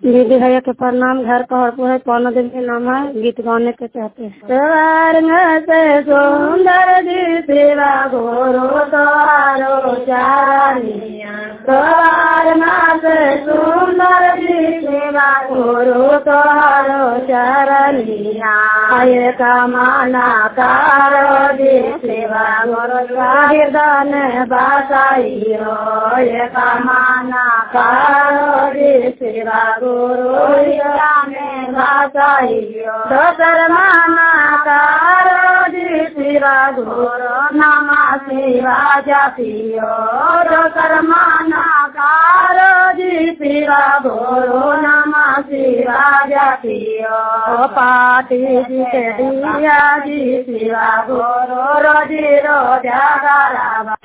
दीदी भैया के प्रणाम। घर पहाड़पुर है, पौना देवी के नाम है। गीत गाने के चाहते हैं। से सुंदर जी सेवा गोरो तोहारो चारनिया, से सुंदर जी सेवा गोरो तोहारो चारनिया, ये कमाना कारो जी सेवा गोरो हृदय बासाइयो, ये कमाना कारो जी सेवा गोरो हृदय बासाइयो, दोसर माना कारो जी सेवा गोरो नामा सेवा जापियो, दोसर माना कारो जी सेवा गोरो नामा सेवा जापियो, पाटी जी के दिया जी सेवा गोरो रोजी रो जागरावा,